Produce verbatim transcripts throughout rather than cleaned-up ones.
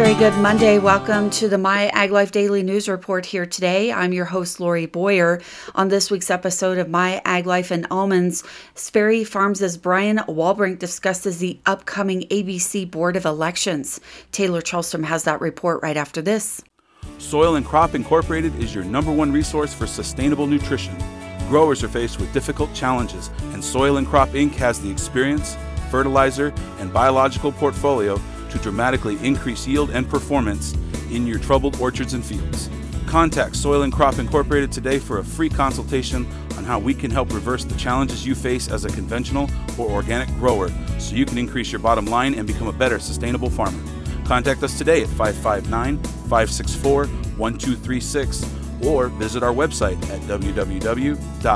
very good Monday. Welcome to the My Ag Life Daily News Report here today. I'm your host, Lori Boyer. On this week's episode of My Ag Life and Almonds, Sperry Farms' Brian Walbrink discusses the upcoming A B C Board of Elections. Taylor Charlstrom has that report right after this. Soil and Crop Incorporated is your number one resource for sustainable nutrition. Growers are faced with difficult challenges, and Soil and Crop Incorporated has the experience, fertilizer, and biological portfolio to dramatically increase yield and performance in your troubled orchards and fields. Contact Soil and Crop Incorporated today for a free consultation on how we can help reverse the challenges you face as a conventional or organic grower so you can increase your bottom line and become a better sustainable farmer. Contact us today at five five nine, five six four, one two three six or visit our website at w w w dot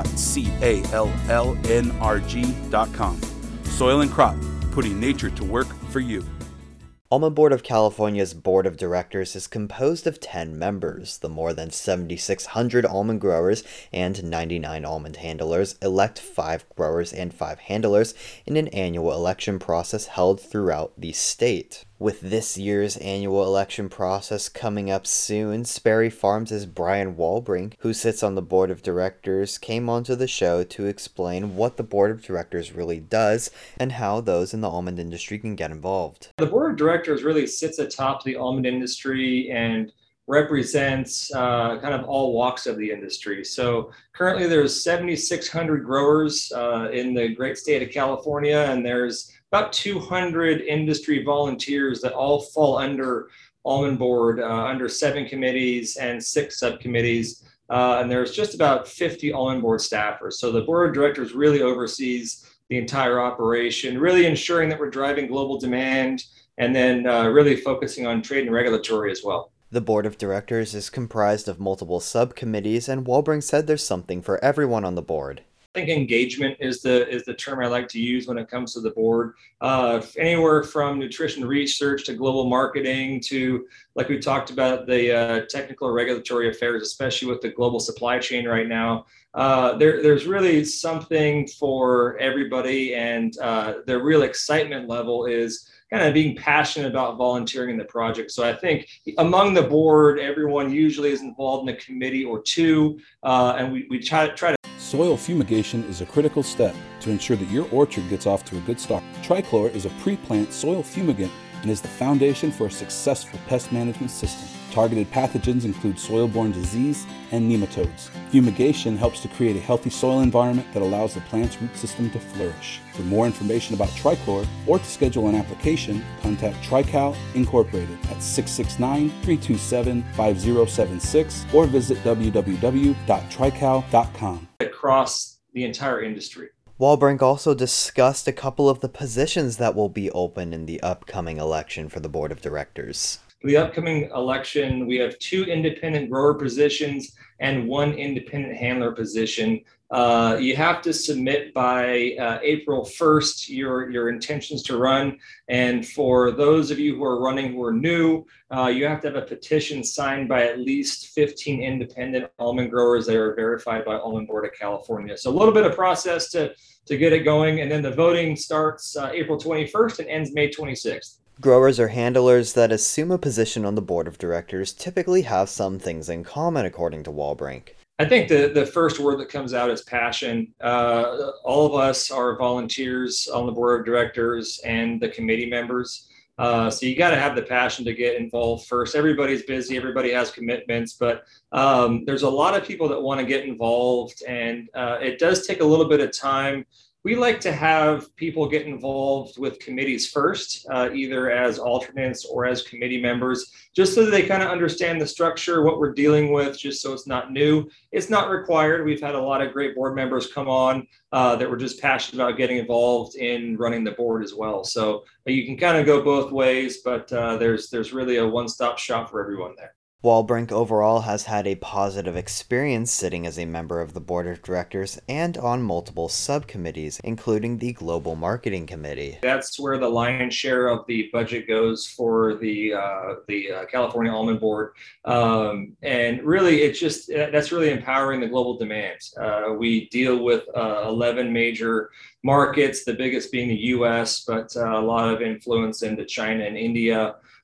callnrg dot com. Soil and Crop, putting nature to work for you. Almond Board of California's Board of Directors is composed of ten members. The more than seven thousand six hundred almond growers and ninety-nine almond handlers elect five growers and five handlers in an annual election process held throughout the state. With this year's annual election process coming up soon, Sperry Farms' Brian Walbrink, who sits on the board of directors, came onto the show to explain what the board of directors really does and how those in the almond industry can get involved. The board of directors really sits atop the almond industry and represents uh, kind of all walks of the industry. So currently there's seven thousand six hundred growers uh, in the great state of California, and there's about two hundred industry volunteers that all fall under Almond Board, uh, under seven committees and six subcommittees. Uh, and there's just about fifty Almond Board staffers. So the board of directors really oversees the entire operation, really ensuring that we're driving global demand and then uh, really focusing on trade and regulatory as well. The board of directors is comprised of multiple subcommittees, and Walbrink said there's something for everyone on the board. I think engagement is the is the term I like to use when it comes to the board. Uh, anywhere from nutrition research to global marketing to, like we talked about, the uh, technical regulatory affairs, especially with the global supply chain right now. Uh, there, there's really something for everybody, and uh, the real excitement level is kind of being passionate about volunteering in the project. So I think among the board, everyone usually is involved in a committee or two, uh, and we, we try, try to Soil fumigation is a critical step to ensure that your orchard gets off to a good start. Trichlor is a pre-plant soil fumigant and is the foundation for a successful pest management system. Targeted pathogens include soil-borne disease and nematodes. Fumigation helps to create a healthy soil environment that allows the plant's root system to flourish. For more information about Trichlor or to schedule an application, contact Trical Incorporated at six six nine, three two seven, five zero seven six or visit w w w dot trical dot com. Across the entire industry. Walbrink also discussed a couple of the positions that will be open in the upcoming election for the board of directors. For the upcoming election, we have two independent grower positions and one independent handler position. Uh, you have to submit by uh, April first your, your intentions to run. And for those of you who are running who are new, uh, you have to have a petition signed by at least fifteen independent almond growers that are verified by Almond Board of California. So a little bit of process to, to get it going. And then the voting starts uh, April twenty-first and ends May twenty-sixth. Growers or handlers that assume a position on the board of directors typically have some things in common, according to Walbrink. I think the, the first word that comes out is passion. Uh, all of us are volunteers on the board of directors and the committee members. Uh, so you got to have the passion to get involved first. Everybody's busy, everybody has commitments, but um, there's a lot of people that want to get involved, and uh, it does take a little bit of time. We like to have people get involved with committees first, uh, either as alternates or as committee members, just so that they kind of understand the structure, what we're dealing with, just so it's not new. It's not required. We've had a lot of great board members come on uh, that were just passionate about getting involved in running the board as well. So you can kind of go both ways, but uh, there's, there's really a one-stop shop for everyone there. Walbrink overall has had a positive experience sitting as a member of the board of directors and on multiple subcommittees, including the Global Marketing Committee. That's where the lion's share of the budget goes for the uh, the uh, California Almond Board. Um, and really, it's just, that's really empowering the global demand. Uh, we deal with uh, eleven major markets, the biggest being the U S, but uh, a lot of influence into China and India.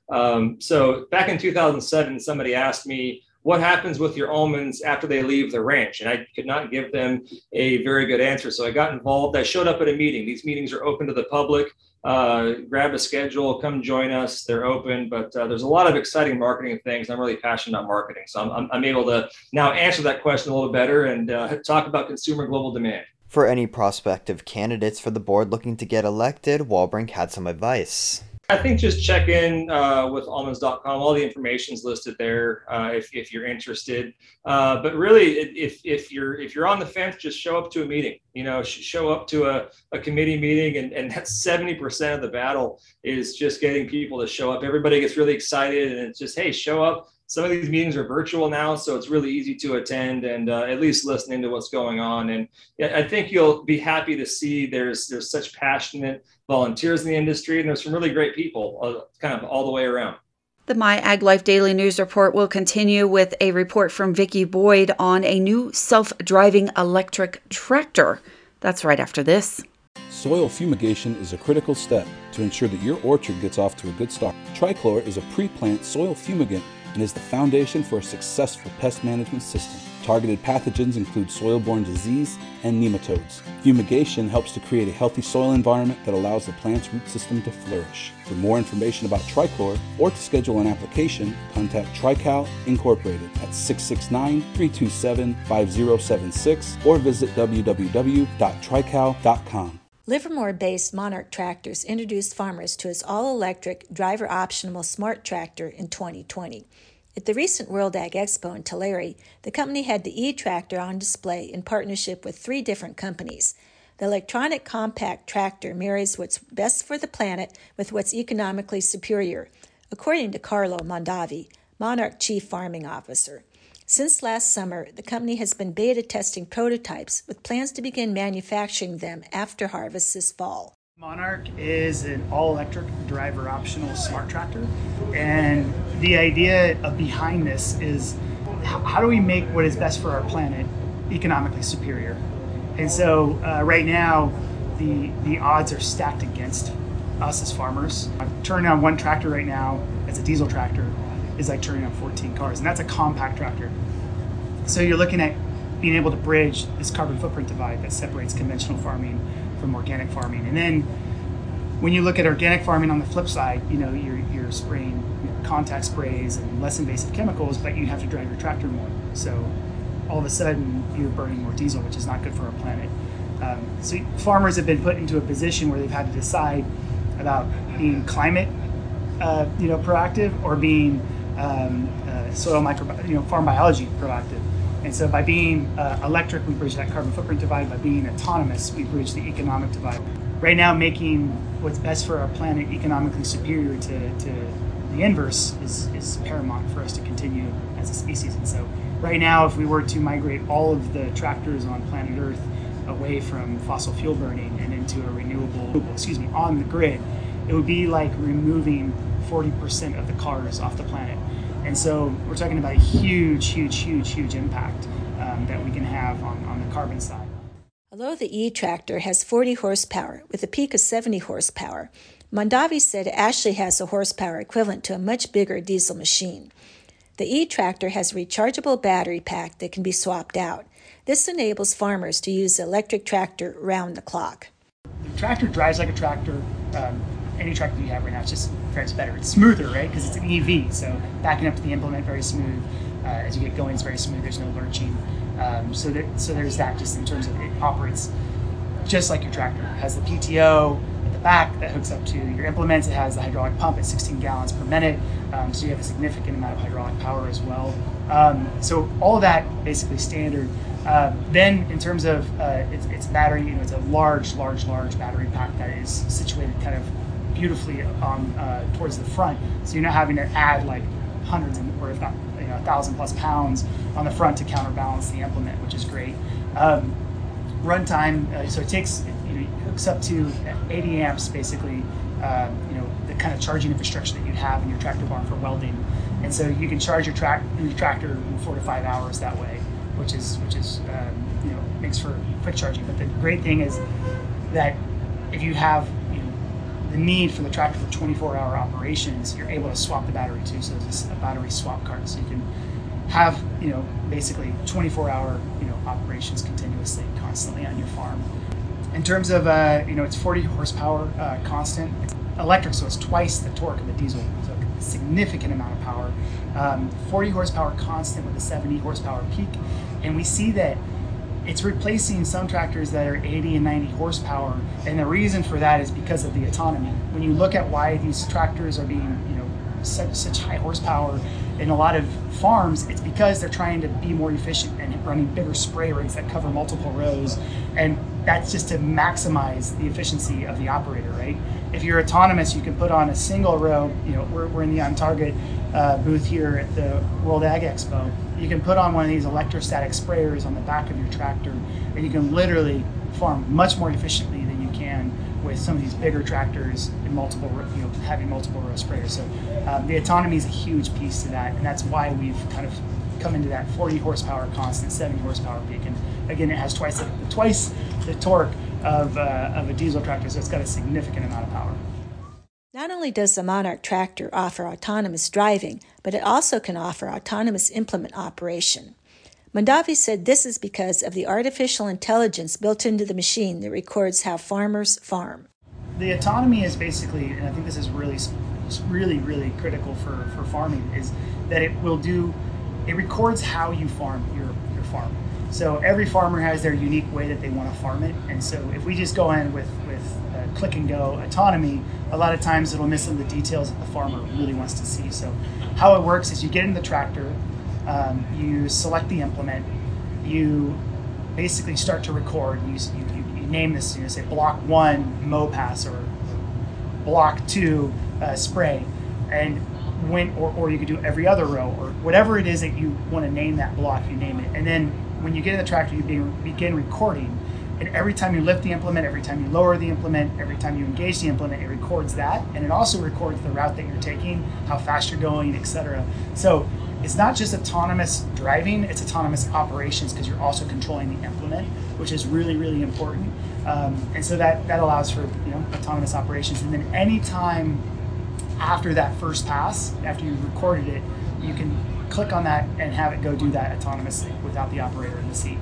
Um, so back in two thousand seven, somebody asked me, what happens with your almonds after they leave the ranch? And I could not give them a very good answer. So I got involved. I showed up at a meeting. These meetings are open to the public. Uh, grab a schedule, come join us. They're open, but uh, there's a lot of exciting marketing things. I'm really passionate about marketing. So I'm, I'm, I'm able to now answer that question a little better and uh, talk about consumer global demand. For any prospective candidates for the board looking to get elected, Walbrink had some advice. I think just check in uh, with almonds dot com. All the information is listed there uh, if, if you're interested. Uh, but really, if if you're if you're on the fence, just show up to a meeting. You know, show up to a, a committee meeting, and, and that's seventy percent of the battle is just getting people to show up. Everybody gets really excited, and it's just, hey, show up. Some of these meetings are virtual now, so it's really easy to attend and uh, at least listening to what's going on. And I think you'll be happy to see there's there's such passionate volunteers in the industry, and there's some really great people uh, kind of all the way around. The My Ag Life Daily News Report will continue with a report from Vicki Boyd on a new self-driving electric tractor. That's right after this. Soil fumigation is a critical step to ensure that your orchard gets off to a good start. Trichlor is a pre-plant soil fumigant and is the foundation for a successful pest management system. Targeted pathogens include soil-borne disease and nematodes. Fumigation helps to create a healthy soil environment that allows the plant's root system to flourish. For more information about Trichlor or to schedule an application, contact Trical Incorporated at six six nine, three two seven, five zero seven six or visit w w w dot trical dot com. Livermore-based Monarch Tractors introduced farmers to its all-electric, driver-optional smart tractor in twenty twenty. At the recent World Ag Expo in Tulare, the company had the e-tractor on display in partnership with three different companies. The electronic compact tractor marries what's best for the planet with what's economically superior, according to Carlo Mondavi, Monarch Chief Farming Officer. Since last summer, the company has been beta testing prototypes with plans to begin manufacturing them after harvest this fall. Monarch is an all-electric driver-optional smart tractor, and the idea of behind this is how do we make what is best for our planet economically superior? And so uh, right now, the the odds are stacked against us as farmers. Turning on one tractor right now, as a diesel tractor, is like turning on fourteen cars, and that's a compact tractor. So you're looking at being able to bridge this carbon footprint divide that separates conventional farming from organic farming. And then when you look at organic farming on the flip side, you know, you're, you're spraying you know, contact sprays and less invasive chemicals, but you have to drive your tractor more. So all of a sudden you're burning more diesel, which is not good for our planet. Um, so farmers have been put into a position where they've had to decide about being climate, uh, you know, proactive or being um, uh, soil micro, you know, farm biology proactive. And so by being uh, electric, we bridge that carbon footprint divide. By being autonomous, we bridge the economic divide. Right now, making what's best for our planet economically superior to, to the inverse is, is paramount for us to continue as a species. And so right now, if we were to migrate all of the tractors on planet Earth away from fossil fuel burning and into a renewable, excuse me, on the grid, it would be like removing forty percent of the cars off the planet. And so we're talking about a huge, huge, huge, huge impact um, that we can have on, on the carbon side. Although the e-tractor has forty horsepower with a peak of seventy horsepower, Mondavi said it actually has a horsepower equivalent to a much bigger diesel machine. The e-tractor has a rechargeable battery pack that can be swapped out. This enables farmers to use the electric tractor round the clock. The tractor drives like a tractor. Um, any tractor you have right now, it's just drives better. It's smoother, right? Because it's an E V, so backing up to the implement, very smooth. Uh, as you get going, it's very smooth. There's no lurching. Um, so, there, so there's that just in terms of it operates just like your tractor. It has the P T O at the back that hooks up to your implements. It has the hydraulic pump at sixteen gallons per minute. Um, so you have a significant amount of hydraulic power as well. Um, so all of that basically standard. Uh, then in terms of uh, its, its battery, you know, it's a large, large, large battery pack that is situated kind of beautifully on uh, towards the front. So you're not having to add like hundreds and, or if not, you know, a thousand plus pounds on the front to counterbalance the implement, which is great. Um, runtime, uh, so it takes, you know, it hooks up to eighty amps basically, uh, you know, the kind of charging infrastructure that you'd have in your tractor barn for welding. And so you can charge your, tra- your tractor in four to five hours that way, which is, which is um, you know, makes for quick charging. But the great thing is that if you have, you know, the need for the tractor for twenty-four hour operations, you're able to swap the battery too. So it's a battery swap cart. So you can have, you know, basically twenty-four hour, you know, operations continuously, constantly on your farm. In terms of, uh, you know, it's forty horsepower uh, constant. It's electric, so it's twice the torque of the diesel. So a significant amount of power. Um, forty horsepower constant with a seventy horsepower peak. And we see that it's replacing some tractors that are eighty and ninety horsepower, and the reason for that is because of the autonomy. When you look at why these tractors are being, you know, such such high horsepower in a lot of farms, it's because they're trying to be more efficient and running bigger spray rigs that cover multiple rows, and that's just to maximize the efficiency of the operator, right? If you're autonomous, you can put on a single row. You know, we're we're in the On Target uh, booth here at the World Ag Expo. You can put on one of these electrostatic sprayers on the back of your tractor, and you can literally farm much more efficiently than you can with some of these bigger tractors and multiple, you know, having multiple row sprayers. So um, the autonomy is a huge piece to that, and that's why we've kind of come into that forty horsepower constant, seventy horsepower peak. And again, it has twice the, twice the torque of, uh, of a diesel tractor, so it's got a significant amount of power. Not only does the Monarch tractor offer autonomous driving, but it also can offer autonomous implement operation. Mondavi said this is because of the artificial intelligence built into the machine that records how farmers farm. The autonomy is basically, and I think this is really, really, really critical for, for farming, is that it will do, it records how you farm your, your farm. So every farmer has their unique way that they want to farm it, and so if we just go in with, with uh, click and go autonomy, a lot of times it'll miss some of the details that the farmer really wants to see. So how it works is you get in the tractor, um, you select the implement, you basically start to record. You, you, you name this, you know, say block one mow pass or block two uh, spray, and when or, or you could do every other row or whatever it is that you want to name that block, you name it. And then when you get in the tractor, you begin, begin recording. And every time you lift the implement, every time you lower the implement, every time you engage the implement, it records that. And it also records the route that you're taking, how fast you're going, et cetera. So it's not just autonomous driving, it's autonomous operations because you're also controlling the implement, which is really, really important. Um, and so that, that allows for, you know, autonomous operations. And then anytime after that first pass, after you've recorded it, you can click on that and have it go do that autonomously without the operator in the seat.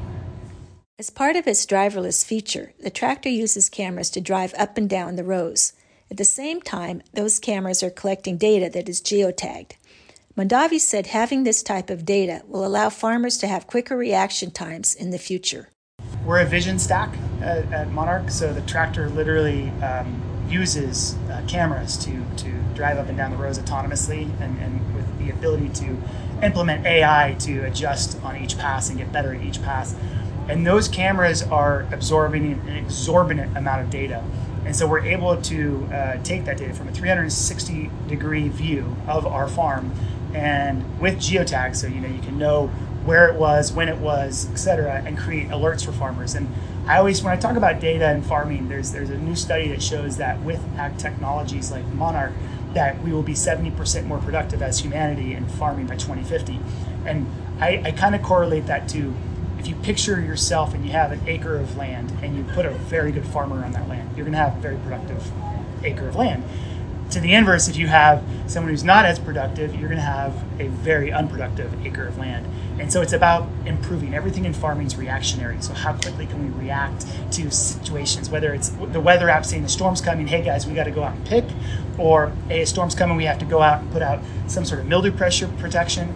As part of its driverless feature, the tractor uses cameras to drive up and down the rows. At the same time, those cameras are collecting data that is geotagged. Mondavi said having this type of data will allow farmers to have quicker reaction times in the future. We're a vision stack at, at Monarch, so the tractor literally um, uses uh, cameras to, to drive up and down the rows autonomously, and, and with the ability to implement A I to adjust on each pass and get better at each pass. And those cameras are absorbing an exorbitant amount of data. And so we're able to uh, take that data from a three hundred sixty degree view of our farm, and with geotags, so you know you can know where it was, when it was, et cetera, and create alerts for farmers. And I always, when I talk about data and farming, there's there's a new study that shows that with ag technologies like Monarch, that we will be seventy percent more productive as humanity in farming by twenty fifty. And I, I kind of correlate that to, if you picture yourself and you have an acre of land and you put a very good farmer on that land, you're going to have a very productive acre of land. To the inverse, if you have someone who's not as productive, you're going to have a very unproductive acre of land. And so it's about improving. Everything in farming is reactionary. So how quickly can we react to situations, whether it's the weather app saying the storm's coming, hey guys, we got to go out and pick, or hey, a storm's coming, we have to go out and put out some sort of mildew pressure protection.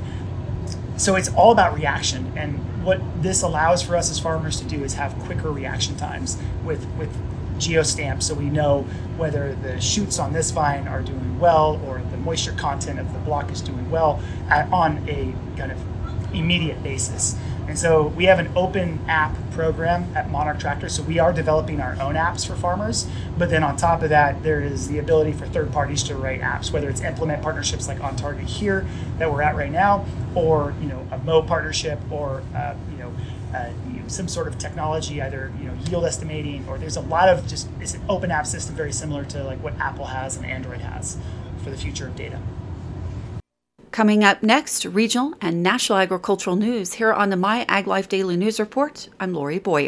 So it's all about reaction. And what this allows for us as farmers to do is have quicker reaction times with, with geostamps, so we know whether the shoots on this vine are doing well or the moisture content of the block is doing well at, on a kind of immediate basis. And so we have an open app program at Monarch Tractor, so we are developing our own apps for farmers, but then on top of that, there is the ability for third parties to write apps, whether it's implement partnerships like On Target here that we're at right now, or you know a Mow partnership, or uh, you know uh, you know, some sort of technology, either you know yield estimating, or there's a lot of just, it's an open app system very similar to like what Apple has and Android has for the future of data. Coming up next, regional and national agricultural news here on the My Ag Life Daily News Report. I'm Lori Boyer.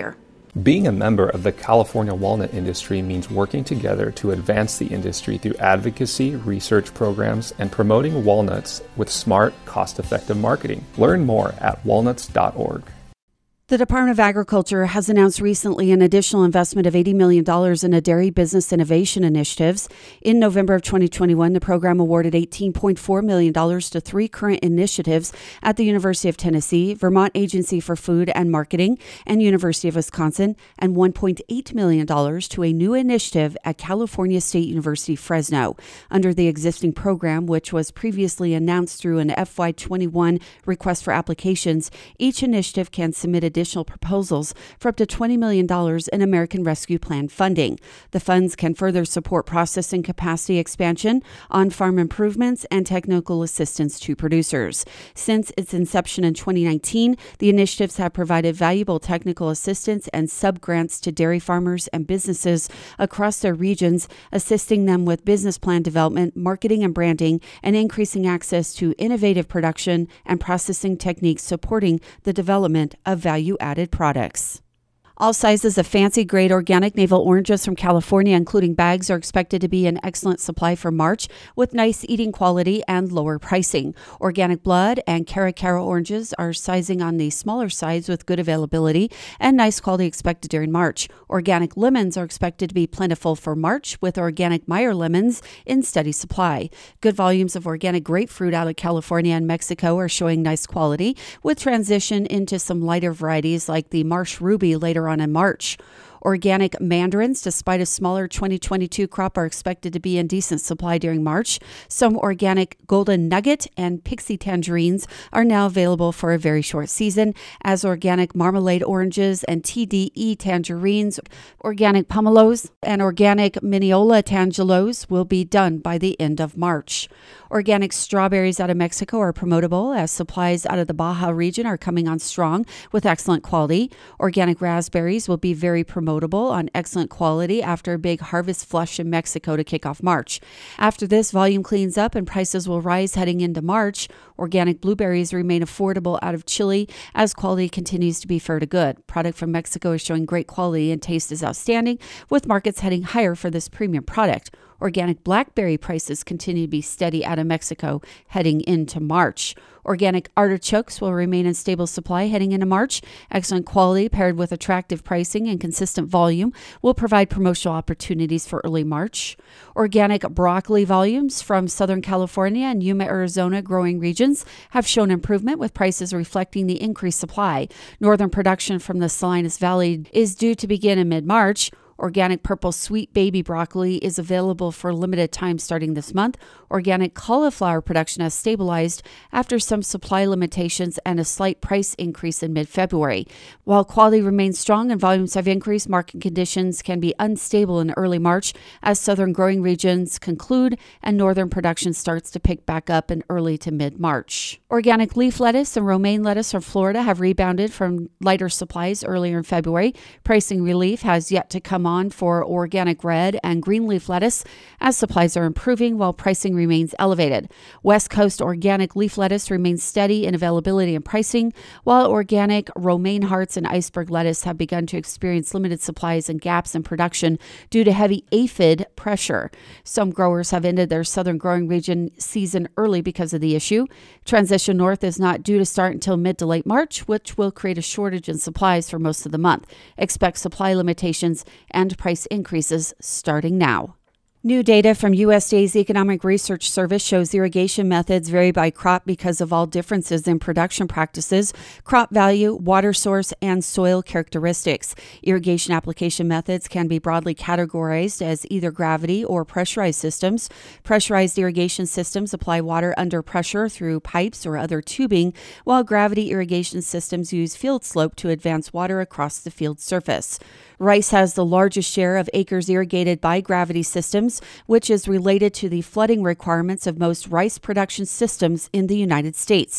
Being a member of the California walnut industry means working together to advance the industry through advocacy, research programs, and promoting walnuts with smart, cost-effective marketing. Learn more at walnuts dot org. The Department of Agriculture has announced recently an additional investment of eighty million dollars in a dairy business innovation initiatives. In November of twenty twenty-one, the program awarded eighteen point four million dollars to three current initiatives at the University of Tennessee, Vermont Agency for Food and Marketing, and University of Wisconsin, and one point eight million dollars to a new initiative at California State University, Fresno. Under the existing program, which was previously announced through an F Y twenty-one request for applications, each initiative can submit a additional proposals for up to twenty million dollars in American Rescue Plan funding. The funds can further support processing capacity expansion, on-farm improvements, and technical assistance to producers. Since its inception in twenty nineteen, the initiatives have provided valuable technical assistance and sub-grants to dairy farmers and businesses across their regions, assisting them with business plan development, marketing and branding, and increasing access to innovative production and processing techniques supporting the development of value added products. All sizes of fancy-grade organic navel oranges from California, including bags, are expected to be in excellent supply for March, with nice eating quality and lower pricing. Organic blood and Cara Cara oranges are sizing on the smaller sides with good availability and nice quality expected during March. Organic lemons are expected to be plentiful for March, with organic Meyer lemons in steady supply. Good volumes of organic grapefruit out of California and Mexico are showing nice quality, with transition into some lighter varieties like the Marsh Ruby later on in March. Organic mandarins, despite a smaller twenty twenty-two crop, are expected to be in decent supply during March. Some organic golden nugget and pixie tangerines are now available for a very short season, as organic marmalade oranges and T D E tangerines, organic pomelos, and organic Mineola tangelos will be done by the end of March. Organic strawberries out of Mexico are promotable, as supplies out of the Baja region are coming on strong with excellent quality. Organic raspberries will be very promotable on excellent quality after a big harvest flush in Mexico to kick off March. After this, volume cleans up and prices will rise heading into March. Organic blueberries remain affordable out of Chile as quality continues to be fair to good. Product from Mexico is showing great quality and taste is outstanding, with markets heading higher for this premium product. Organic blackberry prices continue to be steady out of Mexico heading into March. Organic artichokes will remain in stable supply heading into March. Excellent quality paired with attractive pricing and consistent volume will provide promotional opportunities for early March. Organic broccoli volumes from Southern California and Yuma, Arizona growing regions have shown improvement, with prices reflecting the increased supply. Northern production from the Salinas Valley is due to begin in mid-March. Organic purple sweet baby broccoli is available for a limited time starting this month. Organic cauliflower production has stabilized after some supply limitations and a slight price increase in mid-February. While quality remains strong and volumes have increased, market conditions can be unstable in early March as southern growing regions conclude and northern production starts to pick back up in early to mid-March. Organic leaf lettuce and romaine lettuce from Florida have rebounded from lighter supplies earlier in February. Pricing relief has yet to come on for organic red and green leaf lettuce as supplies are improving while pricing remains elevated. West Coast organic leaf lettuce remains steady in availability and pricing, while organic romaine hearts and iceberg lettuce have begun to experience limited supplies and gaps in production due to heavy aphid pressure. Some growers have ended their southern growing region season early because of the issue. Transition north is not due to start until mid to late March, which will create a shortage in supplies for most of the month. Expect supply limitations and and price increases starting now. New data from U S D A's Economic Research Service shows irrigation methods vary by crop because of all differences in production practices, crop value, water source, and soil characteristics. Irrigation application methods can be broadly categorized as either gravity or pressurized systems. Pressurized irrigation systems apply water under pressure through pipes or other tubing, while gravity irrigation systems use field slope to advance water across the field surface. Rice has the largest share of acres irrigated by gravity systems, which is related to the flooding requirements of most rice production systems in the United States.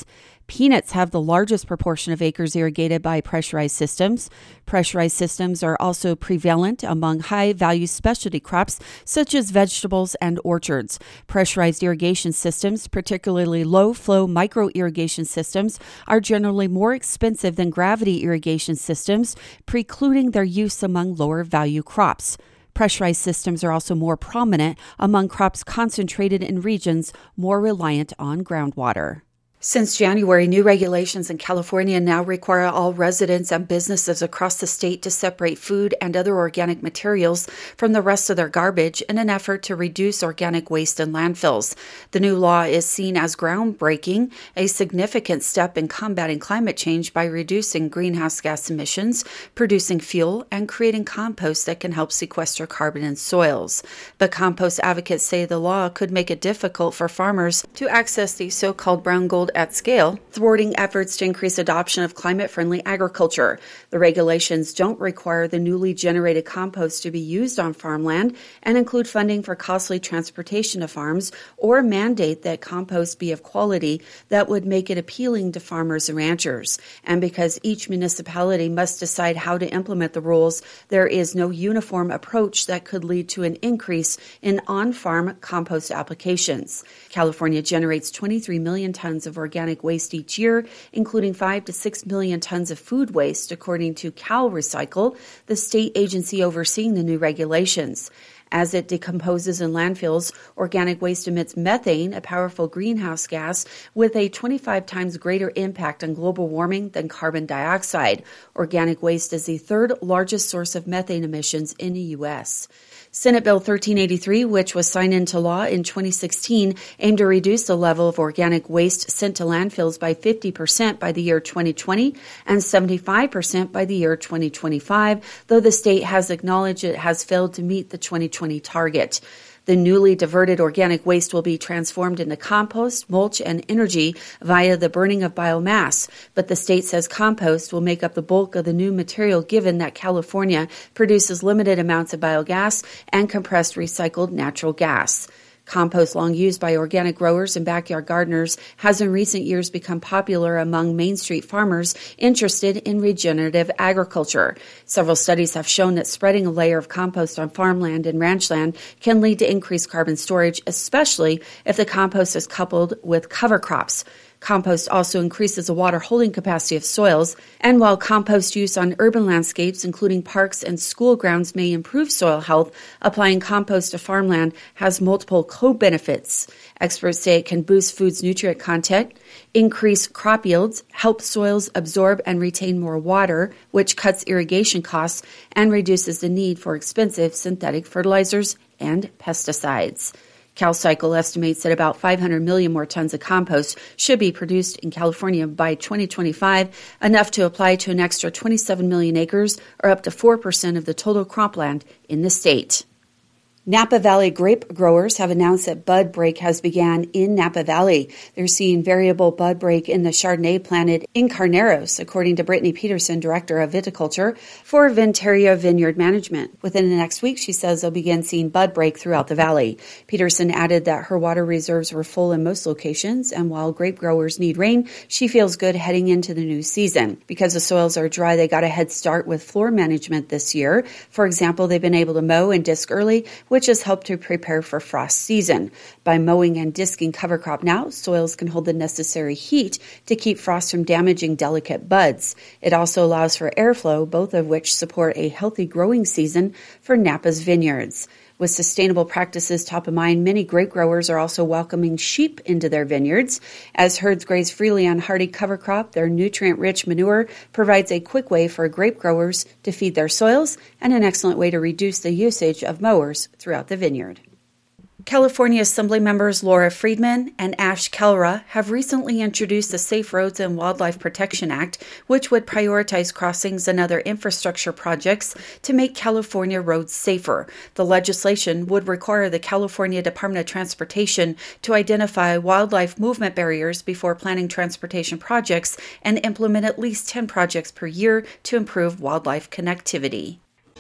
Peanuts have the largest proportion of acres irrigated by pressurized systems. Pressurized systems are also prevalent among high-value specialty crops such as vegetables and orchards. Pressurized irrigation systems, particularly low-flow micro-irrigation systems, are generally more expensive than gravity irrigation systems, precluding their use among lower-value crops. Pressurized systems are also more prominent among crops concentrated in regions more reliant on groundwater. Since January, new regulations in California now require all residents and businesses across the state to separate food and other organic materials from the rest of their garbage in an effort to reduce organic waste in landfills. The new law is seen as groundbreaking, a significant step in combating climate change by reducing greenhouse gas emissions, producing fuel, and creating compost that can help sequester carbon in soils. But compost advocates say the law could make it difficult for farmers to access the so-called brown gold at scale, thwarting efforts to increase adoption of climate-friendly agriculture. The regulations don't require the newly generated compost to be used on farmland and include funding for costly transportation to farms or mandate that compost be of quality that would make it appealing to farmers and ranchers. And because each municipality must decide how to implement the rules, there is no uniform approach that could lead to an increase in on-farm compost applications. California generates twenty-three million tons of organic waste each year, including five to six million tons of food waste, according to CalRecycle, the state agency overseeing the new regulations. As it decomposes in landfills, organic waste emits methane, a powerful greenhouse gas, with a twenty-five times greater impact on global warming than carbon dioxide. Organic waste is the third largest source of methane emissions in the U S Senate Bill thirteen eighty-three, which was signed into law in twenty sixteen, aimed to reduce the level of organic waste sent to landfills by fifty percent by the year twenty twenty and seventy-five percent by the year twenty twenty-five, though the state has acknowledged it has failed to meet the twenty twenty target. The newly diverted organic waste will be transformed into compost, mulch, and energy via the burning of biomass. But the state says compost will make up the bulk of the new material given that California produces limited amounts of biogas and compressed recycled natural gas. Compost, long used by organic growers and backyard gardeners, has in recent years become popular among Main Street farmers interested in regenerative agriculture. Several studies have shown that spreading a layer of compost on farmland and ranchland can lead to increased carbon storage, especially if the compost is coupled with cover crops. Compost also increases the water holding capacity of soils, and while compost use on urban landscapes, including parks and school grounds, may improve soil health, applying compost to farmland has multiple co-benefits. Experts say it can boost food's nutrient content, increase crop yields, help soils absorb and retain more water, which cuts irrigation costs and reduces the need for expensive synthetic fertilizers and pesticides. CalCycle estimates that about five hundred million more tons of compost should be produced in California by twenty twenty-five, enough to apply to an extra twenty-seven million acres, or up to four percent of the total cropland in the state. Napa Valley grape growers have announced that bud break has begun in Napa Valley. They're seeing variable bud break in the Chardonnay planted in Carneros, according to Brittany Peterson, Director of Viticulture for Venteria Vineyard Management. Within the next week, she says they'll begin seeing bud break throughout the valley. Peterson added that her water reserves were full in most locations, and while grape growers need rain, she feels good heading into the new season. Because the soils are dry, they got a head start with floor management this year. For example, they've been able to mow and disc early, which has helped to prepare for frost season. By mowing and disking cover crop now, soils can hold the necessary heat to keep frost from damaging delicate buds. It also allows for airflow, both of which support a healthy growing season for Napa's vineyards. With sustainable practices top of mind, many grape growers are also welcoming sheep into their vineyards. As herds graze freely on hardy cover crop, their nutrient-rich manure provides a quick way for grape growers to feed their soils and an excellent way to reduce the usage of mowers throughout the vineyard. California Assembly members Laura Friedman and Ash Kelra have recently introduced the Safe Roads and Wildlife Protection Act, which would prioritize crossings and other infrastructure projects to make California roads safer. The legislation would require the California Department of Transportation to identify wildlife movement barriers before planning transportation projects and implement at least ten projects per year to improve wildlife connectivity.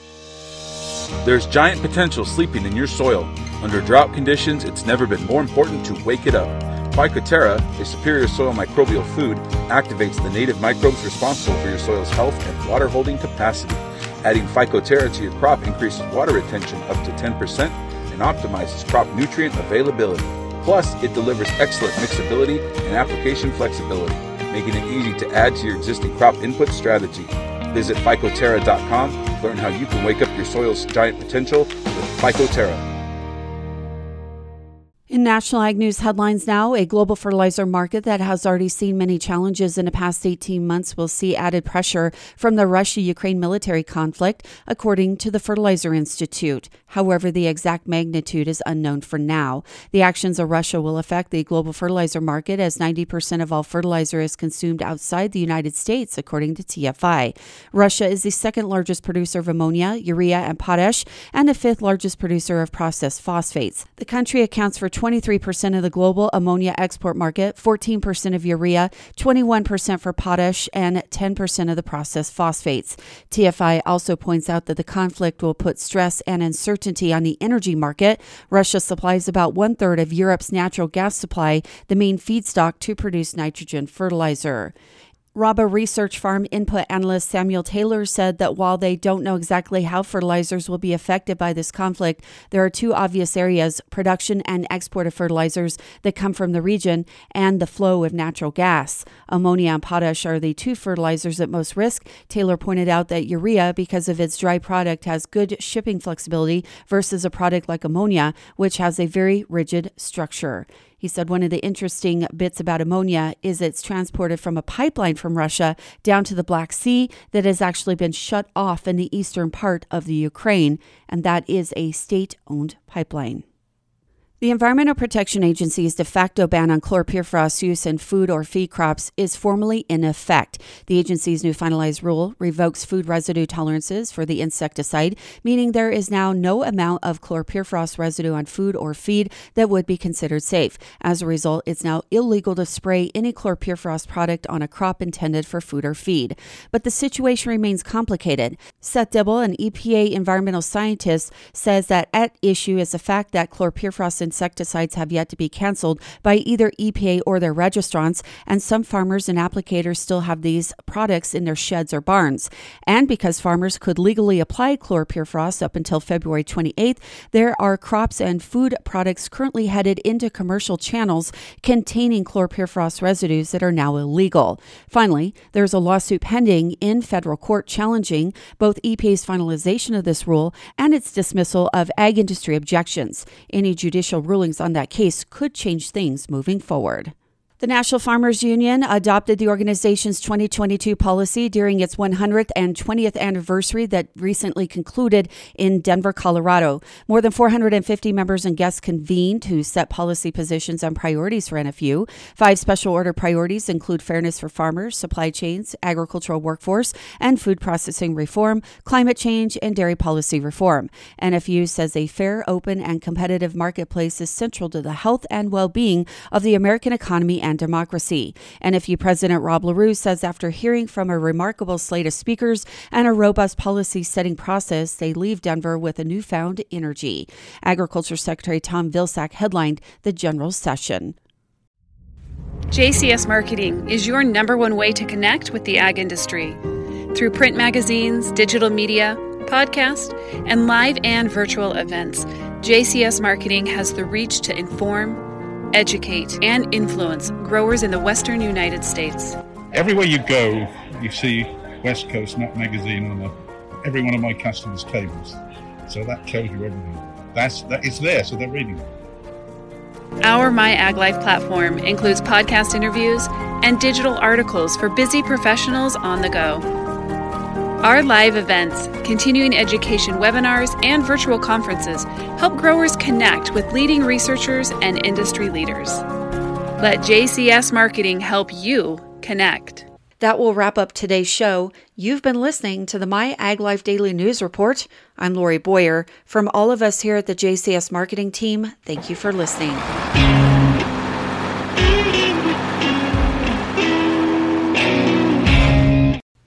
There's giant potential sleeping in your soil. Under drought conditions, it's never been more important to wake it up. Phycoterra, a superior soil microbial food, activates the native microbes responsible for your soil's health and water holding capacity. Adding Phycoterra to your crop increases water retention up to ten percent and optimizes crop nutrient availability. Plus, it delivers excellent mixability and application flexibility, making it easy to add to your existing crop input strategy. Visit Phycoterra dot com to learn how you can wake up your soil's giant potential with Phycoterra. In National Ag News headlines now, a global fertilizer market that has already seen many challenges in the past eighteen months will see added pressure from the Russia-Ukraine military conflict, according to the Fertilizer Institute. However, the exact magnitude is unknown for now. The actions of Russia will affect the global fertilizer market as ninety percent of all fertilizer is consumed outside the United States, according to T F I. Russia is the second largest producer of ammonia, urea, and potash, and the fifth largest producer of processed phosphates. The country accounts for twenty-three percent of the global ammonia export market, fourteen percent of urea, twenty-one percent for potash, and ten percent of the processed phosphates. T F I also points out that the conflict will put stress and uncertainty on the energy market. Russia supplies about one-third of Europe's natural gas supply, the main feedstock to produce nitrogen fertilizer. Raba Research Farm input analyst Samuel Taylor said that while they don't know exactly how fertilizers will be affected by this conflict, there are two obvious areas, production and export of fertilizers that come from the region and the flow of natural gas. Ammonia and potash are the two fertilizers at most risk. Taylor pointed out that urea, because of its dry product, has good shipping flexibility versus a product like ammonia, which has a very rigid structure. He said one of the interesting bits about ammonia is it's transported from a pipeline from Russia down to the Black Sea that has actually been shut off in the eastern part of the Ukraine, and that is a state-owned pipeline. The Environmental Protection Agency's de facto ban on chlorpyrifos use in food or feed crops is formally in effect. The agency's new finalized rule revokes food residue tolerances for the insecticide, meaning there is now no amount of chlorpyrifos residue on food or feed that would be considered safe. As a result, it's now illegal to spray any chlorpyrifos product on a crop intended for food or feed. But the situation remains complicated. Seth Dibble, an E P A environmental scientist, says that at issue is the fact that chlorpyrifos insecticides have yet to be canceled by either E P A or their registrants, and some farmers and applicators still have these products in their sheds or barns. And because farmers could legally apply chlorpyrifos up until February twenty-eighth, there are crops and food products currently headed into commercial channels containing chlorpyrifos residues that are now illegal. Finally, there's a lawsuit pending in federal court challenging both E P A's finalization of this rule and its dismissal of ag industry objections. Any judicial rulings on that case could change things moving forward. The National Farmers Union adopted the organization's twenty twenty-two policy during its one hundredth and twentieth anniversary that recently concluded in Denver, Colorado. More than four hundred fifty members and guests convened to set policy positions and priorities for N F U. Five special order priorities include fairness for farmers, supply chains, agricultural workforce, and food processing reform, climate change, and dairy policy reform. N F U says a fair, open, and competitive marketplace is central to the health and well-being of the American economy and and democracy. N F U President Rob LaRue says after hearing from a remarkable slate of speakers and a robust policy-setting process, they leave Denver with a newfound energy. Agriculture Secretary Tom Vilsack headlined the general session. J C S Marketing is your number one way to connect with the ag industry. Through print magazines, digital media, podcast, and live and virtual events, J C S Marketing has the reach to inform, educate, and influence growers in the western United States. Everywhere you go, you see West Coast Nut Magazine on a, every one of my customers' tables. So that tells you everything. That's that it's there, so they're reading it. Our My Ag Life platform includes podcast interviews and digital articles for busy professionals on the go. Our live events, continuing education webinars, and virtual conferences help growers connect with leading researchers and industry leaders. Let J C S Marketing help you connect. That will wrap up today's show. You've been listening to the My Ag Life Daily News Report. I'm Lori Boyer. From all of us here at the J C S Marketing team, thank you for listening.